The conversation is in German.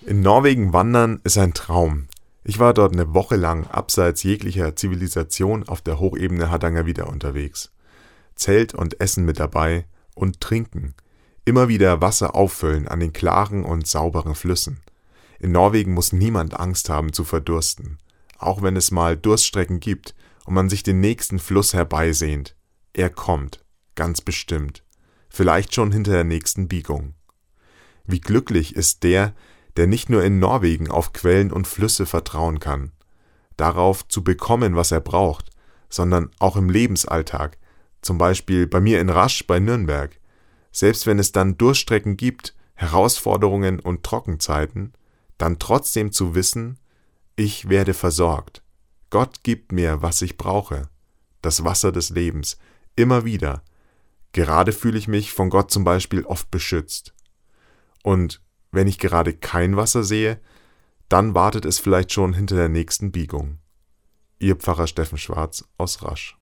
In Norwegen wandern ist ein Traum. Ich war dort eine Woche lang abseits jeglicher Zivilisation auf der Hochebene Hardangervidda unterwegs. Zelt und Essen mit dabei und trinken. Immer wieder Wasser auffüllen an den klaren und sauberen Flüssen. In Norwegen muss niemand Angst haben zu verdursten. Auch wenn es mal Durststrecken gibt und man sich den nächsten Fluss herbeisehnt. Er kommt, ganz bestimmt. Vielleicht schon hinter der nächsten Biegung. Wie glücklich ist der nicht nur in Norwegen auf Quellen und Flüsse vertrauen kann, darauf zu bekommen, was er braucht, sondern auch im Lebensalltag, zum Beispiel bei mir in Rasch bei Nürnberg. Selbst wenn es dann Durststrecken gibt, Herausforderungen und Trockenzeiten, dann trotzdem zu wissen, ich werde versorgt. Gott gibt mir, was ich brauche. Das Wasser des Lebens. Immer wieder. Gerade fühle ich mich von Gott zum Beispiel oft beschützt. Und wenn ich gerade kein Wasser sehe, dann wartet es vielleicht schon hinter der nächsten Biegung. Ihr Pfarrer Steffen Schwarz aus Rasch.